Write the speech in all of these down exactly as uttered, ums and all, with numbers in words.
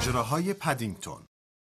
ماجراهای پدینگتون.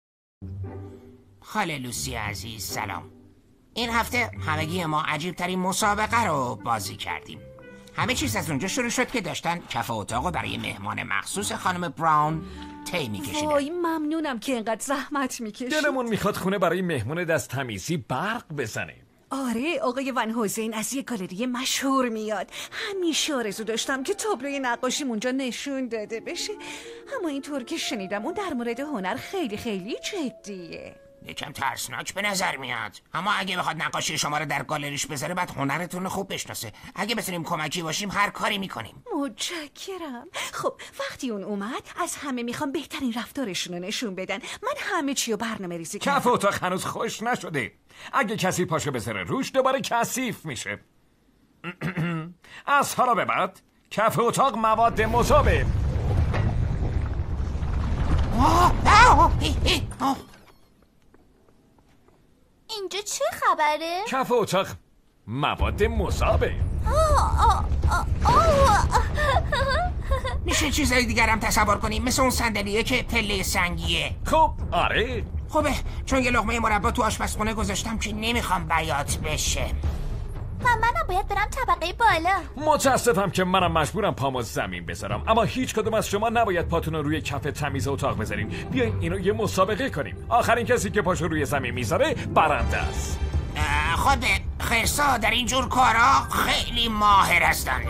خاله لوسی عزیز سلام. این هفته همگی ما عجیب ترین مسابقه رو بازی کردیم. همه چیز از اونجا شروع شد که داشتن کف اتاقو برای مهمان مخصوص خانم براون طی می‌کشیدن. وای ممنونم که اینقدر زحمت می‌کشید. دلمون میخواد خونه برای مهمون دست تمیزی برق بزنه. آره آقای ون حسین از یک گالری مشهور میاد. همیشه آرزو داشتم که تابلوی نقاشیم اونجا نشون داده بشه، اما اینطور که شنیدم اون در مورد هنر خیلی خیلی جدیه. یکم ترسناک به نظر میاد، اما اگه بخواد نقاشی شما رو در گالریش بذاره بعد هنرتون رو خوب بشناسه. اگه بتونیم کمکی باشیم هر کاری میکنیم. متشکرم. خب وقتی اون اومد از همه میخوام بهترین رفتارشون رو نشون بدن. من همه چی رو برنامه ریزی کردم. کف اتاق هنوز خوش نشده. اگه کسی پاشو بذاره روش دوباره کثیف میشه. از حالا به بعد کف اتاق مواد مذابه. اینجا چه خبره؟ کف اتاق مواد مذابه. میشه چیزای دیگر هم تصور کنیم، مثل اون صندلیه که پله سنگیه. خب آره خوبه، چون یه لقمه مربا تو آشپزخونه گذاشتم که نمیخوام بیات بشه. و منم باید برم طبقه بالا. متاسفم که منم مجبورم پامو زمین بذارم، اما هیچ کدوم از شما نباید پاتون رو روی کف تمیز اتاق بذارین. بیاین اینو یه مسابقه کنیم. آخرین کسی که پاشو روی زمین میذاره برنده است. خب خرسا در این جور کارا خیلی ماهر هستن.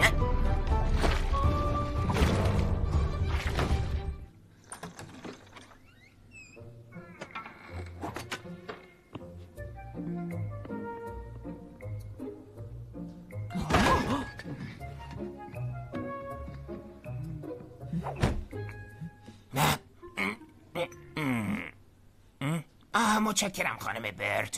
آه متشکرم خانم برد.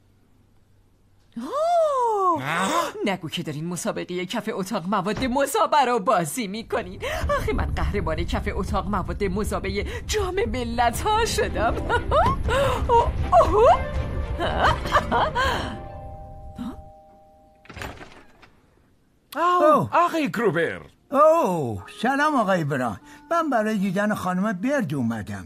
نگو که دارین مسابقه کف اتاق مواد مذابه رو بازی میکنین. آخه من قهرمان کف اتاق مواد مذابه جام ملت ها شدم. اوه آقای گروبر. اوه سلام آقای بران، من برای دیدن خانم برد اومدم.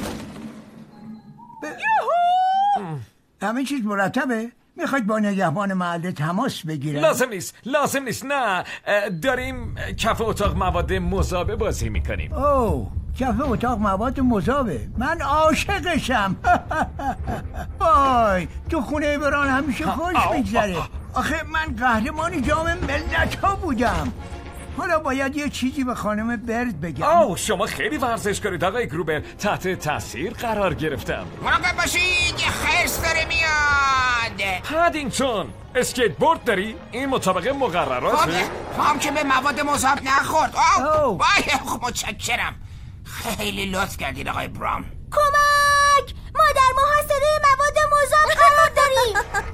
ب... همه چیز مرتبه؟ میخواید با نگهبان محله تماس بگیرم؟ لازم نیست لازم نیست نه، داریم کف اتاق مواد مذابه بازی میکنیم. اوه کف اتاق مواد مذابه، من عاشقشم. وای تو خونه بران همیشه خوش میگذره. آخه من قهرمان جام ملت ها بودم. حالا باید یه چیزی به خانم برد بگم. اوه شما خیلی ورزش کنید آقای گروبر، تحت تاثیر قرار گرفتم. مراقب باشید یه خرس داره میاد. پدینگتون اسکیت بورد داری؟ این مطابق مقرراته؟ هم که به مواد مذاب نخورد. اوه وای متشکرم، خیلی لطف کردید آقای براون. کمک! ما در محاصره مواد مذاب قرار داریم.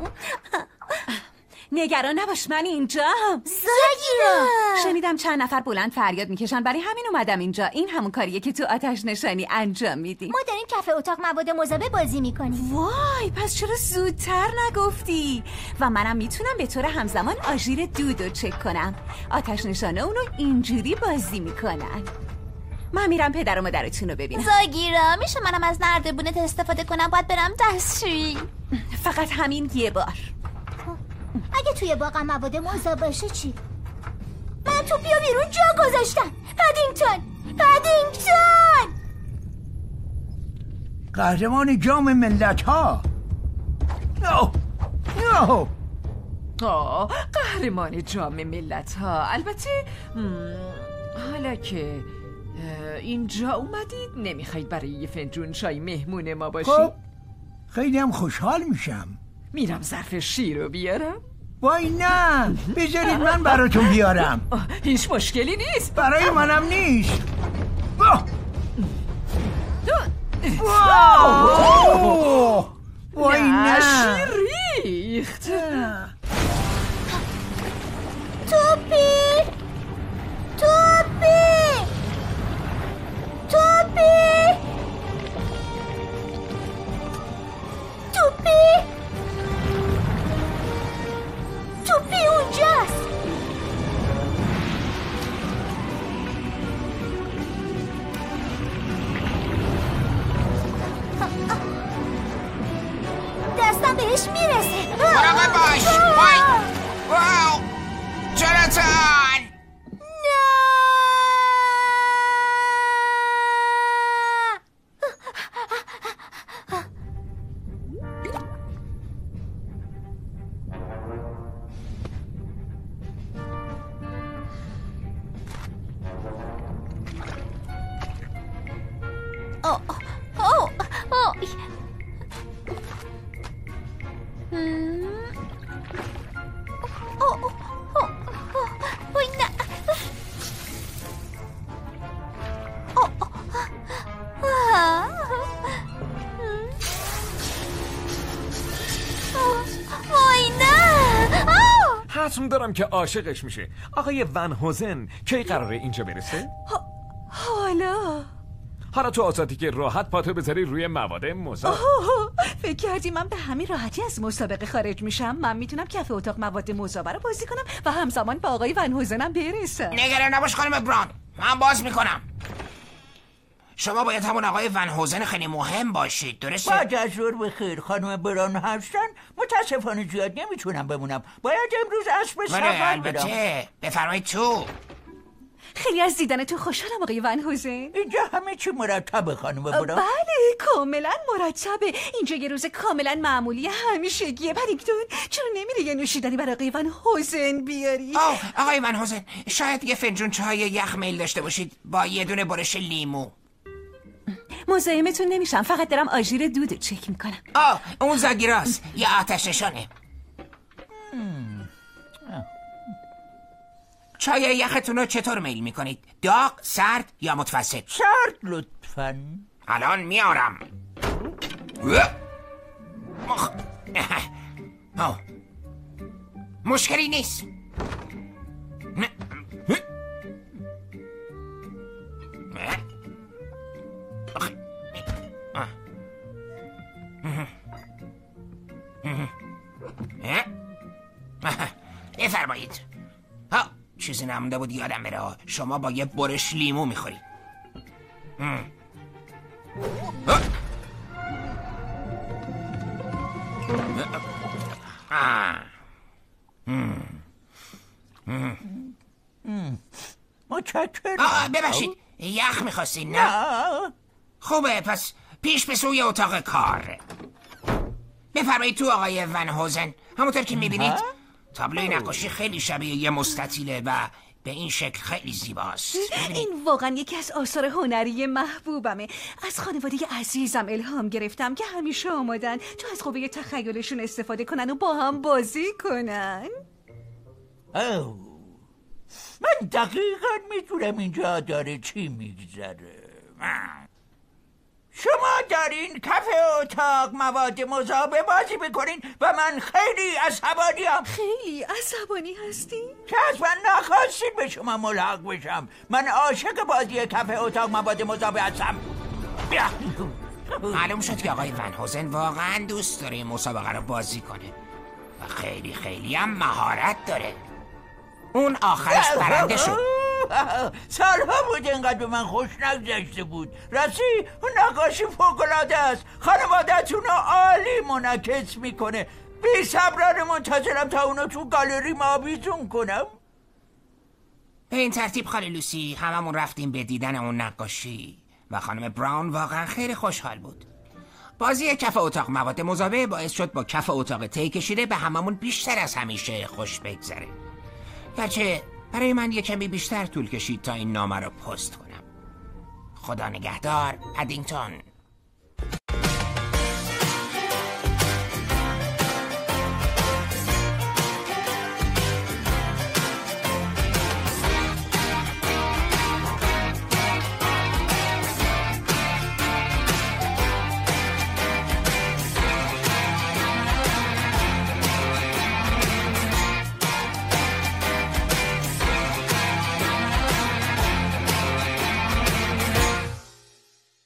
نگران نباش من اینجام. زاگیرا شنیدم چند نفر بلند فریاد میکشن، برای همین اومدم اینجا. این همون کاریه که تو آتش نشانی انجام میدی. ما داریم کف اتاق مواد مذابه بازی میکنیم. وای پس چرا زودتر نگفتی؟ و منم میتونم به طور همزمان آژیر دودو چک کنم. آتش نشانه اونو اینجوری بازی میکنن. من میرم پدر و مادرتون رو ببینم. زاگیرا میشه منم از نردبونت استفاده کنم؟ باید برم دستشویی. فقط همین یه بار. اگه توی باغم مواد مذاب باشه چی؟ من تو بیا بیرون جا گذاشتم. پدینگتون پدینگتون قهرمان جام ملت ها. اوه اوه آه قهرمان جام ملت ها. البته حالا که اینجا اومدید نمیخواید برای یه فنجون چای مهمون ما باشید؟ خب خیلی هم خوشحال میشم. میرم ظرف شیر رو بیارم. وای نه بذارید من براتون بیارم. هیچ مشکلی نیست. برای منم نیست. وای نه شیر ریخت. توپی توپی توپی توپی توپی اونجاست. آه آه آه وای نه. وای نه. حتم دارم که عاشقش میشه. آقای ون هوزن کی قراره اینجا برسه؟ حالا حالا تو آزادی که راحت پاتو بذاری روی مواد مذاب. فکر کردی من به همین راحتی از مسابقه خارج میشم؟ من میتونم کف اتاق مواد مذاب رو بازی کنم و همزمان به آقای ون هوزنم برسم. نگران نباش خانم براون، من باز میکنم. شما باید همون آقای ون هوزن خیلی مهم باشید، درسته؟ بعد از ظهر بخیر خانم براون هستن. متاسفانه زیاد نمیتونم بمونم، باید امروز اسب سفر برم. البته بفرمایید تو. خیلی از دیدن تو خوشحالم آقای ون هوزن. اینجا همه چی مرتبه خانم براون؟ بله کاملا مرتبه. اینجا یه روز کاملا معمولی همیشگیه. پدینگتون چرا نمیری یه نوشیدنی برای آقای ون هوزن بیاری؟ آه آقای ون هوزن، شاید یه فنجون چای یخ میل داشته باشید با یه دونه برش لیمو. مزاحمتون نمیشم، فقط دارم آژیر دودو چک میکنم. آه اون زاگیراست، یه آتش نشانه. چای یختون رو چطور میل میکنید؟ داغ، سرد یا متوسط؟ سرد لطفاً. الان میارم. مخ... آه. مشکلی نیست. بفرمایید. ها چیزی نمونده بود یادم بره. شما با یه برش لیمو میخوری. متشکرم. ببخشید یخ میخواستین نه؟ خوبه پس پیش به سوی اتاق کار. بفرمایید تو آقای ون هوزن. همونطور که میبینید تابلوی نقاشی خیلی شبیه یه مستطیله و به این شکل خیلی زیباست. این واقعا یکی از آثار هنری محبوبمه. از خانواده عزیزم الهام گرفتم که همیشه آمادن تا از قوه تخیلشون استفاده کنن و با هم بازی کنن. اوه. من دقیقا میدونم اینجا داره چی میگذره. شما دارین کف اتاق مواد مذاب بازی بکنین و من خیلی عصبانیم. خیلی عصبانی هستی؟ که از من نخواستید به شما ملحق بشم. من عاشق بازی کف اتاق مواد مذاب هستم. معلوم شد که آقای ون هوزن واقعا دوست داره این مسابقه رو بازی کنه و خیلی خیلی هم مهارت داره. اون آخرش برنده شد. سالها بود اینقدر به من خوش نگذشته بود. راستی اون نقاشی فوق‌العاده است. خانواده‌تون رو عالی منعکس میکنه. بی صبرانه منتظرم تا اونو تو گالری ما آویزون کنم. به این ترتیب خاله لوسی هممون رفتیم به دیدن اون نقاشی و خانم براون واقعا خیلی خوشحال بود. بازی کف اتاق مواد مذابه باعث شد با کف اتاق تی کشیده به هممون بیشتر از همیشه خوش بگذره. گرچه برای من یه کمی بیشتر طول کشید تا این نامه رو پست کنم. خدا نگهدار، پدینگتون.